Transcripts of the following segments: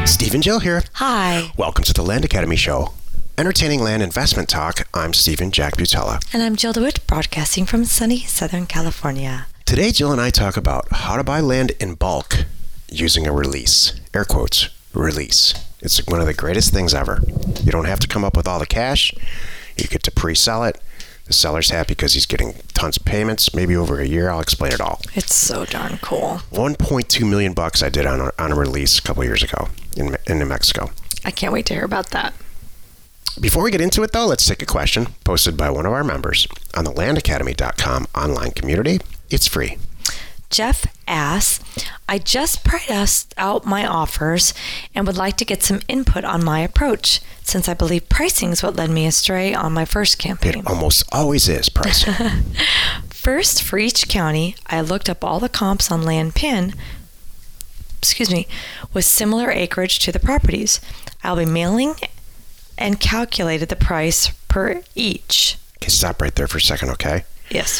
Steve and Jill here. Hi. Welcome to the Land Academy Show. Entertaining land investment talk. I'm Stephen Jack Butella. And I'm Jill DeWitt, broadcasting from sunny Southern California. Today, Jill and I talk about how to buy land in bulk using a release. Air quotes, release. It's one of the greatest things ever. You don't have to come up with all the cash. You get to pre-sell it. The seller's happy because he's getting tons of payments, maybe over a year. I'll explain it all. It's so darn cool. $1.2 million I did on a release a couple years ago in New Mexico. I can't wait to hear about that. Before we get into it, though, let's take a question posted by one of our members on the landacademy.com online community. It's free. Jeff asks, I just priced out my offers and would like to get some input on my approach, since I believe pricing is what led me astray on my first campaign. It almost always is pricing. First, for each county, I looked up all the comps on LandPin, with similar acreage to the properties. I'll be mailing and calculated the price per each. Okay, stop right there for a second, okay? Yes.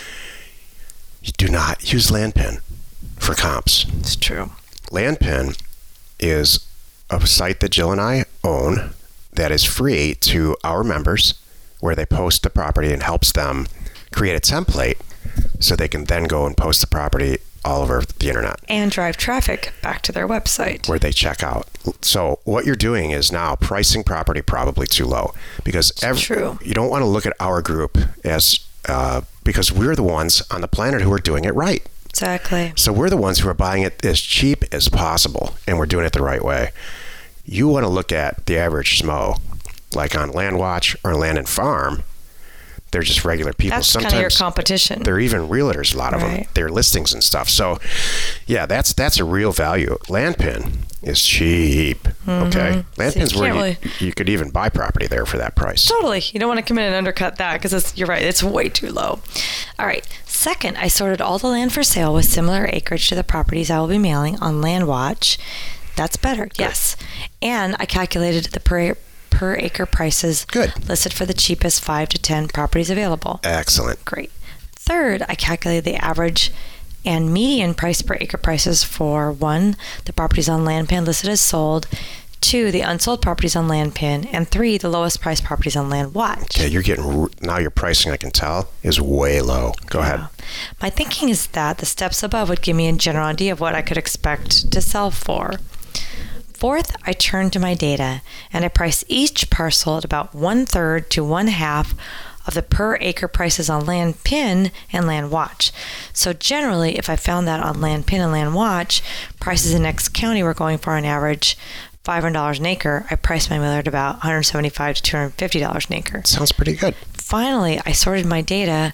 You do not use LandPin for comps. It's true. LandPin is a site that Jill and I own that is free to our members, where they post the property and helps them create a template so they can then go and post the property all over the internet. And drive traffic back to their website, where they check out. So what you're doing is now pricing property probably too low, because true. You don't want to look at our group as because we're the ones on the planet who are doing it right. Exactly. So we're the ones who are buying it as cheap as possible, and we're doing it the right way. You want to look at the average SMO, like on LandWatch or Land and Farm. They're just regular people. That's Sometimes kind of your competition. They're even realtors, a lot of them. They're listings and stuff. So, yeah, that's a real value. LandPin is cheap, okay? LandPin's where you could even buy property there for that price. Totally. You don't want to come in and undercut that, because you're right, it's way too low. All right. Second, I sorted all the land for sale with similar acreage to the properties I will be mailing on LandWatch. That's better, yes. And I calculated the per acre prices listed for the cheapest 5 to 10 properties available. Excellent. Great. Third, I calculated the average and median price per acre prices for 1, the properties on LandPin listed as sold, 2, the unsold properties on LandPin, and 3, the lowest priced properties on LandWatch. Okay, now your pricing, I can tell, is way low. Go ahead. My thinking is that the steps above would give me a general idea of what I could expect to sell for. Fourth, I turned to my data and I priced each parcel at about 1/3 to 1/2 of the per acre prices on LandPin and LandWatch. So generally, if I found that on LandPin and LandWatch, prices in X county were going for on average $500 an acre, I priced my mailer at about $175 to $250 an acre. Sounds pretty good. Finally, I sorted my data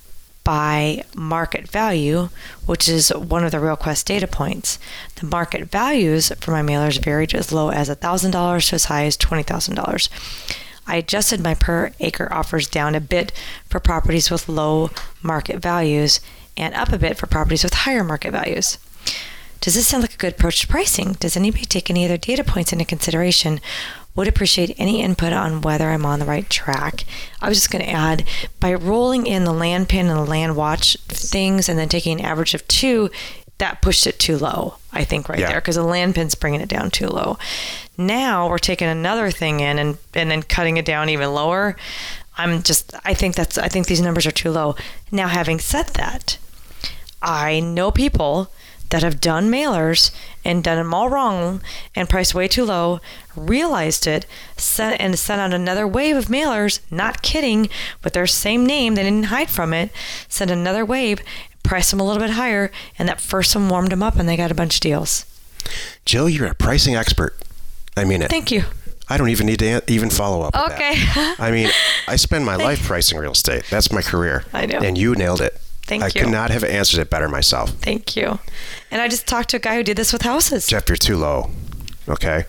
by market value, which is one of the RealQuest data points. The market values for my mailers varied as low as $1,000 to as high as $20,000. I adjusted my per acre offers down a bit for properties with low market values and up a bit for properties with higher market values. Does this sound like a good approach to pricing? Does anybody take any other data points into consideration? Would appreciate any input on whether I'm on the right track. I was just going to add, by rolling in the LandPin and the LandWatch things and then taking an average of 2, that pushed it too low, I think, there, because the LandPin's bringing it down too low. Now we're taking another thing in and then cutting it down even lower. I think these numbers are too low. Now, having said that, I know people that have done mailers and done them all wrong and priced way too low, realized it, sent out another wave of mailers, not kidding, with their same name, they didn't hide from it, sent another wave, priced them a little bit higher, and that first one warmed them up and they got a bunch of deals. Jill, you're a pricing expert. I mean it. Thank you. I don't even need to even follow up with okay. that. I mean, I spend my life pricing real estate. That's my career. I know. And you nailed it. Thank you. I could not have answered it better myself. Thank you. And I just talked to a guy who did this with houses. Jeff, you're too low. Okay.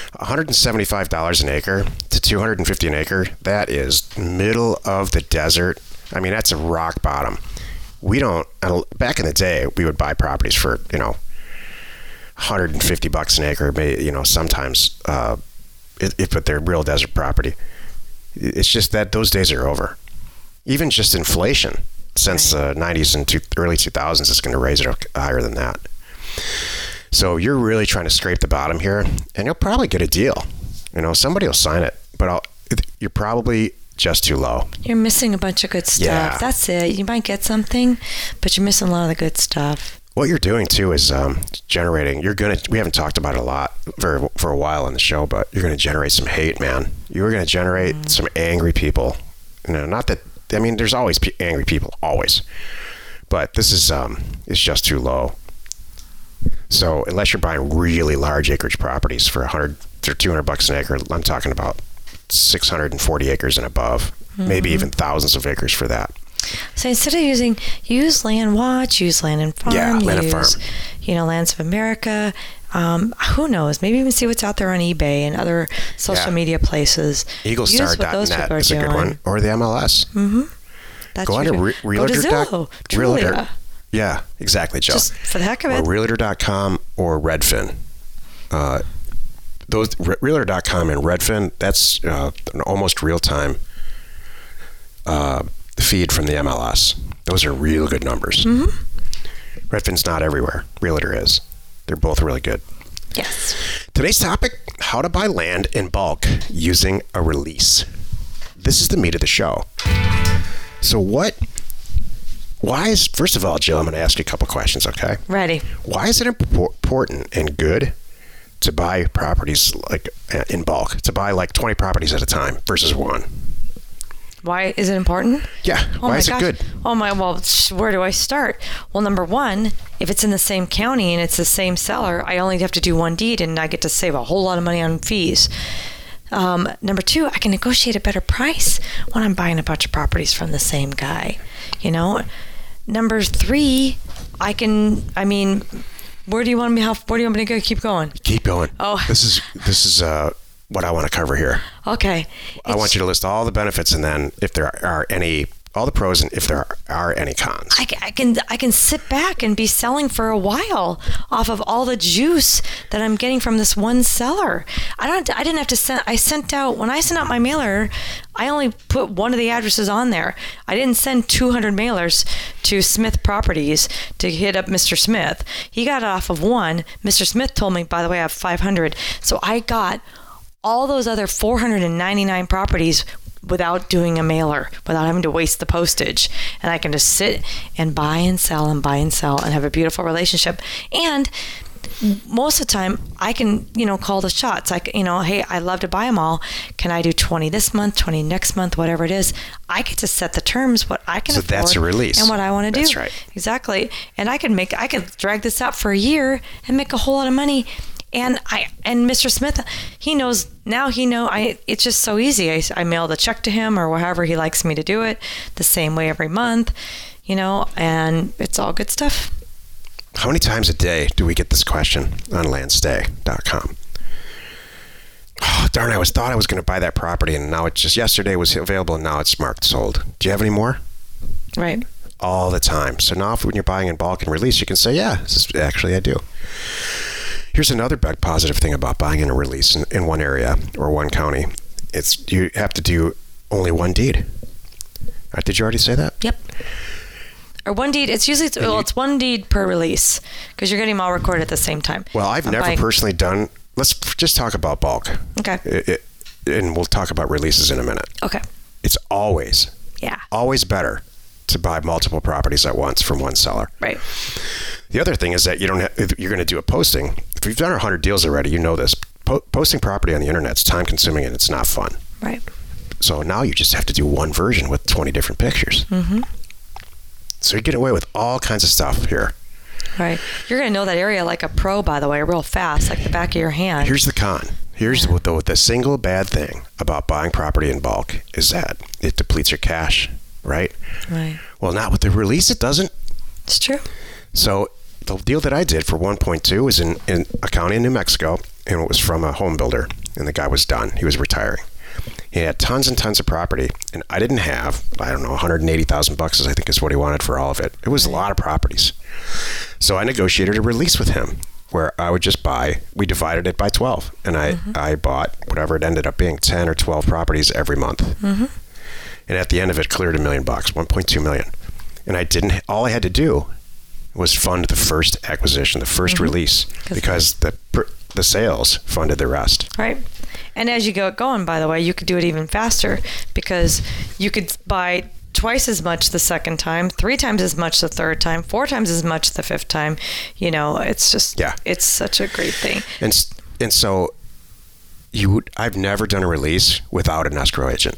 $175 an acre to $250 an acre. That is middle of the desert. I mean, that's a rock bottom. We don't, back in the day, we would buy properties for, $150 an acre, maybe, sometimes, but they're real desert property. It's just that those days are over. Even just inflation since the 90s and early 2000s is going to raise it higher than that. So you're really trying to scrape the bottom here, and you'll probably get a deal. Somebody will sign it, but you're probably just too low. You're missing a bunch of good stuff. Yeah. That's it. You might get something, but you're missing a lot of the good stuff. What you're doing too is generating. We haven't talked about it a lot for a while on the show, but you're going to generate some hate, man. You're going to generate some angry people. Not that. I mean, there's always angry people, always. But this is it's just too low. So unless you're buying really large acreage properties for $100 or $200 an acre, I'm talking about 640 acres and above, maybe even thousands of acres for that. So instead of use Land Watch, use Land and Farm, Land and Farm. Lands of America. Who knows? Maybe even see what's out there on eBay and other social media places. EagleStar.net is a good one, or the MLS. That's Go on to Realtor. Realtor. Yeah, exactly, Joe. Just for the heck of it. Or Realtor.com or Redfin. Those Realtor.com and Redfin, that's an almost real-time feed from the MLS. Those are real good numbers. Redfin's not everywhere. Realtor is. They're both really good. Yes. Today's topic, how to buy land in bulk using a release. This is the meat of the show. So first of all, Jill, I'm going to ask you a couple questions, okay? Ready. Why is it important and good to buy properties like in bulk, to buy like 20 properties at a time versus one? Why is it important? Yeah. Why is it good? Where do I start? Well, number one, if it's in the same county and it's the same seller, I only have to do one deed and I get to save a whole lot of money on fees. Number two, I can negotiate a better price when I'm buying a bunch of properties from the same guy. Number three, where do you want me to go? Keep going. Keep going. Oh. This is what I want to cover here. Okay. I want you to list all the benefits and then if there are any, all the pros and if there are any cons. I can sit back and be selling for a while off of all the juice that I'm getting from this one seller. I didn't have to send. When I sent out my mailer, I only put one of the addresses on there. I didn't send 200 mailers to Smith Properties to hit up Mr. Smith. He got it off of one. Mr. Smith told me, by the way, I have 500. So I got all those other 499 properties without doing a mailer, without having to waste the postage. And I can just sit and buy and sell and have a beautiful relationship. And most of the time I can, call the shots. Hey, I love to buy them all. Can I do 20 this month, 20 next month, whatever it is? I get to set the terms, what I can afford. So that's a release. And what I want to do. That's right. Exactly. And I can drag this out for a year and make a whole lot of money. And Mr. Smith, it's just so easy. I mail the check to him or however he likes me to do it, the same way every month, and it's all good stuff. How many times a day do we get this question on landstay.com? Oh, darn, I thought I was going to buy that property and now yesterday was available and now it's marked sold. Do you have any more? Right. All the time. So now when you're buying in bulk and release, you can say, yeah, actually I do. Here's another big positive thing about buying in a release in one area or one county. You have to do only one deed. Did you already say that? Yep. Or one deed. It's usually it's one deed per release because you're getting them all recorded at the same time. Well, I've never personally done. Let's just talk about bulk. Okay. And we'll talk about releases in a minute. Okay. It's always better to buy multiple properties at once from one seller. Right. The other thing is that you're going to do a posting. If you've done 100 deals already, you know this. Posting property on the internet is time consuming and it's not fun. Right. So now you just have to do one version with 20 different pictures. Mm-hmm. So you get away with all kinds of stuff here. Right. You're going to know that area like a pro, by the way, real fast, like the back of your hand. Here's the con. Here's what the single bad thing about buying property in bulk is that it depletes your cash, right? Right. Well, not with the release, it doesn't. It's true. So the deal that I did for 1.2 was in a county in New Mexico, and it was from a home builder, and the guy was done. He was retiring. He had tons and tons of property, and I didn't have, $180,000 I think is what he wanted for all of it. It was a lot of properties. So I negotiated a release with him where I would just we divided it by 12, and I bought whatever it ended up being, 10 or 12 properties every month. Mm-hmm. And at the end of it, cleared $1 million, $1.2 million. And all I had to do was fund the first acquisition, the first release, because the sales funded the rest. Right. And as you go going, by the way, you could do it even faster because you could buy twice as much the second time, 3 times as much the third time, 4 times as much the fifth time. It's just, it's such a great thing. And so I've never done a release without an escrow agent,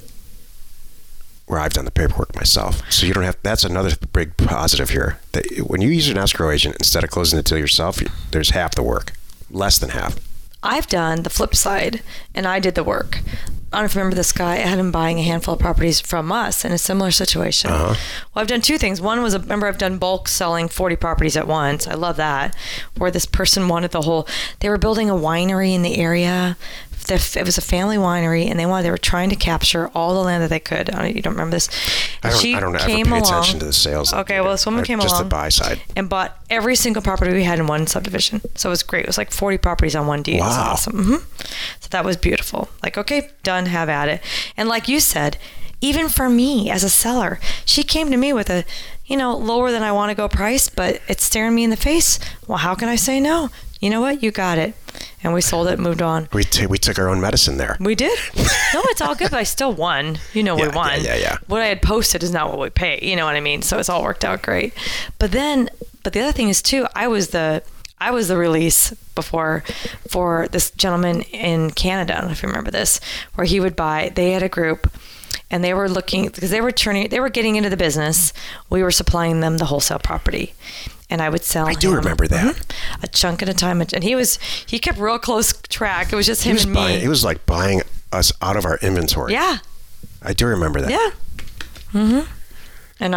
where I've done the paperwork myself. So you don't have, that's another big positive here. That when you use an escrow agent, instead of closing the deal yourself, there's half the work, less than half. I've done the flip side, and I did the work. I don't know if you remember this guy. I had him buying a handful of properties from us in a similar situation. Well, I've done 2 things. One was, remember, I've done bulk selling 40 properties at once. I love that. Where this person wanted they were building a winery in the area. It was a family winery, and they were trying to capture all the land that they could. You don't remember this? I don't ever pay attention to the sales. Okay, well, this woman came along. Just the buy side. And bought every single property we had in one subdivision. So it was great. It was like 40 properties on one deal. Wow. It was awesome. So that was beautiful. Like, okay, done, have at it. And like you said, even for me as a seller, she came to me with a, lower than I want to go price, but it's staring me in the face. Well, how can I say no? You know what? You got it. And we sold it and moved on. We took our own medicine there. We did. No, it's all good, but I still won. We won. Yeah. What I had posted is not what we pay. You know what I mean? So it's all worked out great. But the other thing is too, I was the release before for this gentleman in Canada. I don't know if you remember this, where he would buy, they had a group, and they were looking, because they were getting into the business. We were supplying them the wholesale property. And I would sell. I do remember that. A chunk at a time. And he kept real close track. It was just him and me. He was like buying us out of our inventory. Yeah. I do remember that. Yeah. And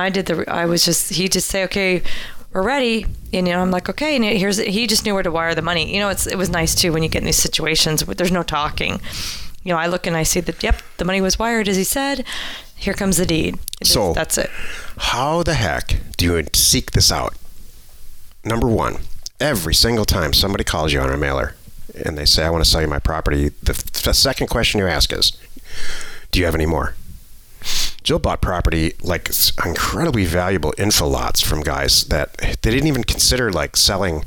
he'd just say, okay, we're ready. And, I'm like, okay. And he just knew where to wire the money. It was nice too when you get in these situations where there's no talking. I look and I see that, yep, the money was wired as he said. Here comes the deed. That's it. How the heck do you seek this out? Number 1, every single time somebody calls you on a mailer and they say, I want to sell you my property, the second question you ask is, do you have any more? Jill bought property, like incredibly valuable info lots from guys that they didn't even consider like selling,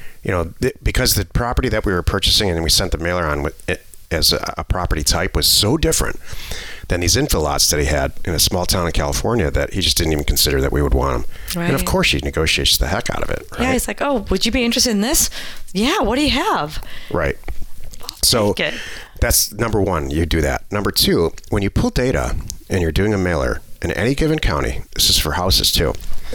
because the property that we were purchasing and we sent the mailer on with it as a property type was so different than these info lots that he had in a small town in California that he just didn't even consider that we would want them. Right. And of course he negotiates the heck out of it. Right? Yeah, he's like, oh, would you be interested in this? Yeah, what do you have? Right. So that's number 1, you do that. Number 2, when you pull data and you're doing a mailer in any given county, this is for houses too,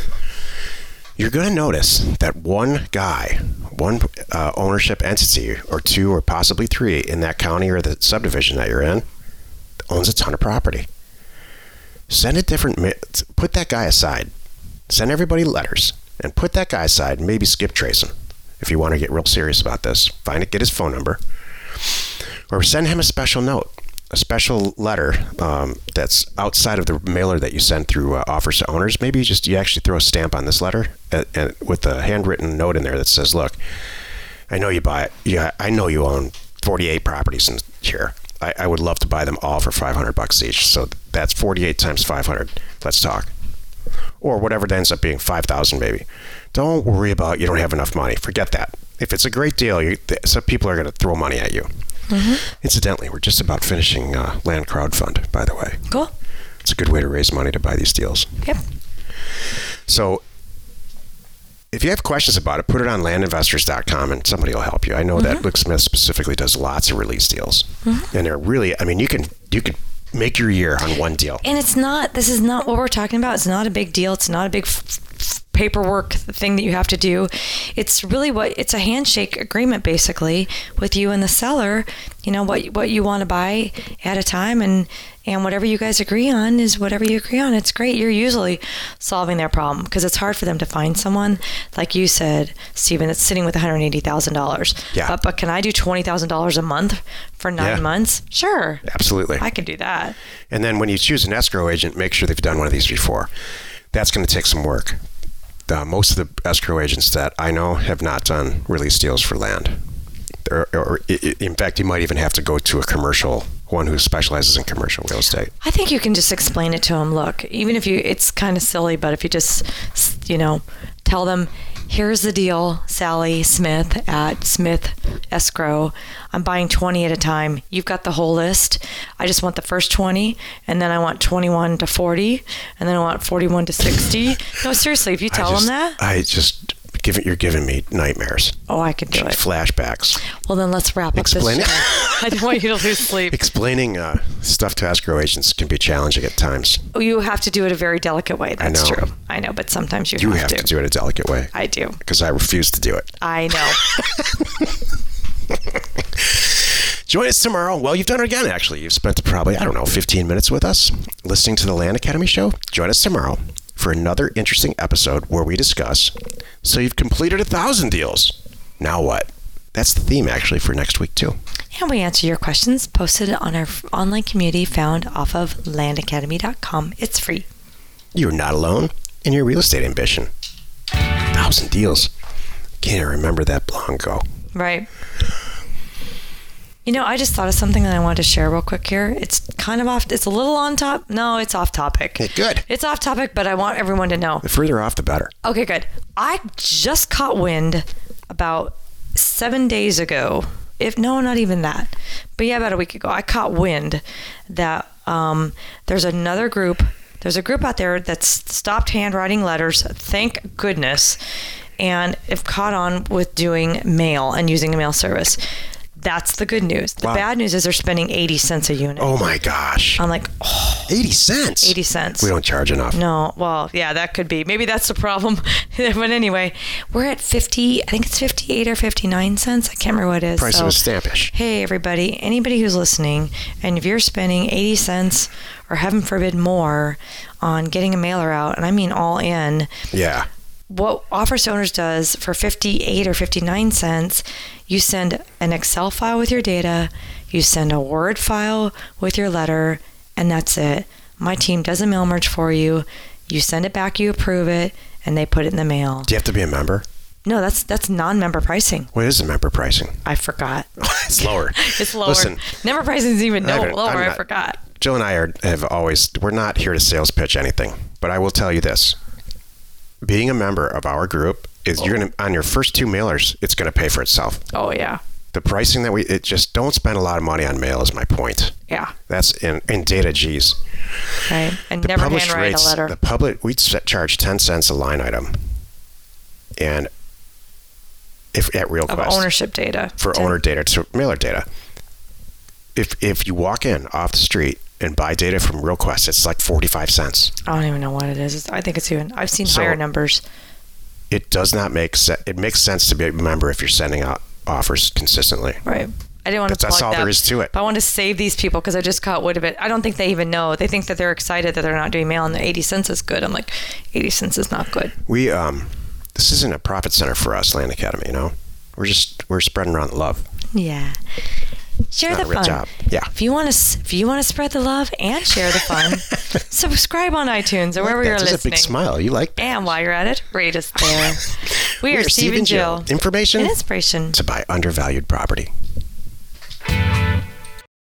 you're going to notice that one guy, one ownership entity or 2 or possibly 3 in that county or the subdivision that you're in owns a ton of property. Put that guy aside. Send everybody letters and put that guy aside and maybe skip tracing. If you want to get real serious about this, get his phone number or send him a special note, a special letter that's outside of the mailer that you send through offers to owners. Maybe you actually throw a stamp on this letter and with a handwritten note in there that says, look, I know you buy it. Yeah, I know you own 48 properties in here. I would love to buy them all for $500 each. So that's 48 times 500. Let's talk. Or whatever it ends up being, 5,000 maybe. Don't worry about you don't have enough money. Forget that. If it's a great deal, some people are going to throw money at you. Incidentally, we're just about finishing land crowdfund, by the way. Cool. It's a good way to raise money to buy these deals. Yep. So if you have questions about it, put it on landinvestors.com and somebody will help you. I know that Luke Smith specifically does lots of release deals. And they're really, you can make your year on one deal. And this is not what we're talking about. It's not a big deal. It's not a big paperwork thing that you have to do. It's really it's a handshake agreement basically with you and the seller, what you want to buy at a time, and whatever you guys agree on is whatever you agree on. It's great. You're usually solving their problem because it's hard for them to find someone, like you said, Stephen, that's sitting with $180,000. Yeah. But can I do $20,000 a month for 9 months? Sure. Absolutely. I can do that. And then when you choose an escrow agent, make sure they've done one of these before. That's going to take some work. Most of the escrow agents that I know have not done release deals for land. Or in fact, you might even have to go to a commercial one who specializes in commercial real estate. I think you can just explain it to them. Look, even if it's kind of silly, but if you just, tell them, here's the deal, Sally Smith at Smith Escrow. I'm buying 20 at a time. You've got the whole list. I just want the first 20, and then I want 21 to 40, and then I want 41 to 60. No, seriously, if you tell them that. You're giving me nightmares. Oh, I can do it. Flashbacks. Well, then let's wrap up this show. I don't want you to lose sleep. Explaining stuff to escrow agents can be challenging at times. Oh, you have to do it a very delicate way. That's true. I know, but sometimes you have to. You have to do it a delicate way. I do. Because I refuse to do it. I know. Join us tomorrow. Well, you've done it again, actually. You've spent probably, 15 minutes with us listening to the Land Academy show. Join us tomorrow for another interesting episode where we discuss, so you've completed 1,000 deals. Now what? That's the theme, actually, for next week, too. And we answer your questions posted on our online community found off of landacademy.com. It's free. You're not alone in your real estate ambition. 1,000 deals. Can't even remember that long ago. Right. I just thought of something that I wanted to share real quick here. It's kind of off. It's a little on top. No, it's off topic. Hey, good. It's off topic, but I want everyone to know. The further off, the better. Okay, good. I just caught wind about 7 days ago. Not even that. But yeah, about a week ago, I caught wind that there's another group. There's a group out there that's stopped handwriting letters. Thank goodness. And have caught on with doing mail and using a mail service. That's the good news. The bad news is they're spending 80 cents a unit. Oh my gosh. I'm like, 80 cents? 80 cents. We don't charge enough. No. Well, yeah, that could be. Maybe that's the problem. But anyway, we're at 50, I think it's 58 or 59 cents. I can't remember what it is. Price of a stampish. Hey, everybody, anybody who's listening, and if you're spending 80 cents or heaven forbid more on getting a mailer out, and I mean all in. Yeah. What Offers to Owners does for 58 or 59 cents, you send an Excel file with your data, you send a Word file with your letter, and that's it. My team does a mail merge for you. You send it back, you approve it, and they put it in the mail. Do you have to be a member? No, that's non-member pricing. What is the member pricing? I forgot. It's lower. It's lower. Listen, member pricing is even lower. I forgot. Jill and I we're not here to sales pitch anything, but I will tell you this. Being a member of our group is you're going to, on your first 2 mailers, it's going to pay for itself. Oh, yeah. The pricing that just don't spend a lot of money on mail is my point. Yeah. That's in data G's. Right. And never handwrite a letter. We'd charge 10 cents a line item. And if at RealQuest. Of ownership data. For owner data, to mailer data. If you walk in off the street and buy data from RealQuest, it's like 45 cents. I don't even know what it is. I think it's even, I've seen higher numbers. It does not make sense. It makes sense to be a member if you're sending out offers consistently. Right. I didn't want to That's all there is to it. But I want to save these people because I just caught wind of it. I don't think they even know. They think that they're excited that they're not doing mail and the 80 cents is good. I'm like, 80 cents is not good. This isn't a profit center for us, Land Academy, We're spreading around the love. Yeah. Share the fun. Job. Yeah. If you want to spread the love and share the fun, subscribe on iTunes or wherever you're listening. That's a big smile. You like that. And while you're at it, rate us there. We are Steve and Jill. Information and inspiration to buy undervalued property.